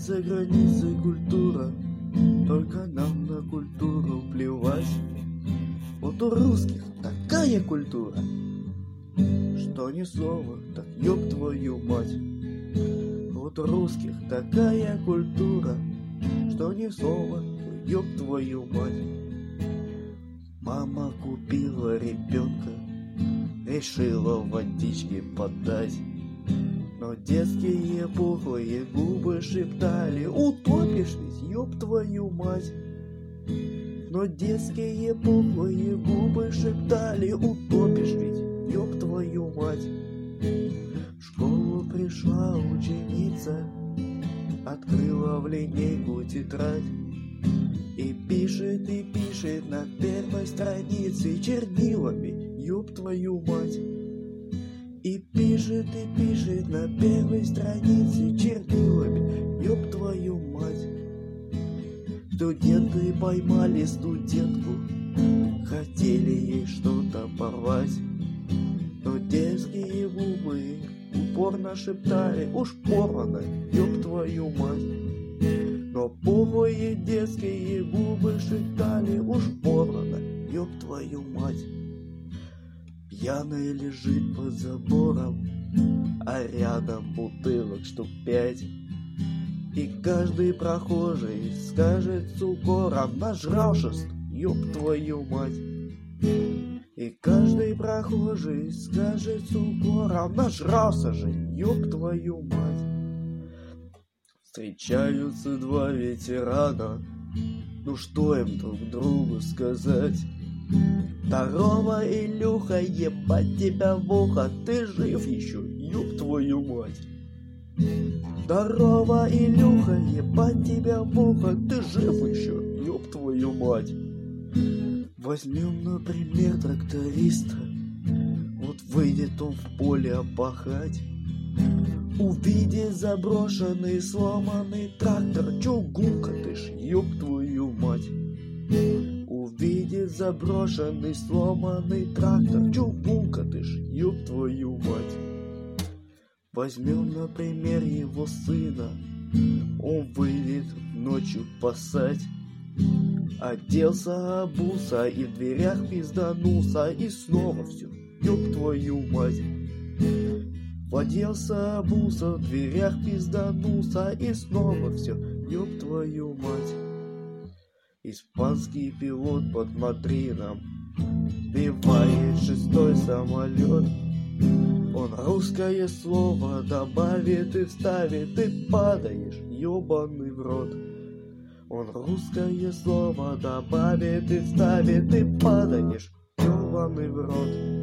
за границей культура, только нам на культуру плевать. Вот у русских такая культура, что ни слова, так ёб твою мать. Вот у русских такая культура, что ни слова, ёб твою мать. Мама купила ребенка, решила водички подать, но детские пухлые губы шептали: утопишь ведь, ёб твою мать. Но детские пухлые губы шептали: утопишь ведь, ёб твою мать. В школу пришла ученица, открыла в линейку тетрадь и пишет на первой странице чернилами: ёб твою мать. И пишет на первой странице чернилами: ёб твою мать. Студенты поймали студентку, хотели ей что-то порвать, но детские губы упорно шептали: уж порвано, ёб твою мать. Но пухлые детские губы шептали: уж порвано, ёб твою мать. Пьяная лежит под забором, а рядом бутылок штук 5. И каждый прохожий скажет с укором: нажрался, ёб твою мать. И каждый прохожий скажет с укором: нажрался же, ёб твою мать. Встречаются два ветерана, ну что им друг другу сказать? Здорово, Илюха, ебать тебя в ухо, ты жив еще, ёб твою мать. Здорово, Илюха, ебать тебя в ухо, ты жив еще, ёб твою мать. Возьмем, например, тракториста, вот выйдет он в поле опахать, увидит заброшенный сломанный трактор: чё гукатышь, ёб твою мать. Увидит заброшенный сломанный трактор: чё гукатышь, ёб твою мать. Возьмем, например, его сына, он выйдет ночью пасать, оделся, обулся и в дверях пизданулся, и снова все, ёб твою мать. Оделся, обулся, в дверях пизданулся, и снова все, ёб твою мать. Испанский пилот под Мадрином сбивает 6-й самолет. Он русское слово добавит и вставит, ты падаешь, ёбаный в рот. Он русское слово добавит и вставит, ты падаешь, ёбаный в рот.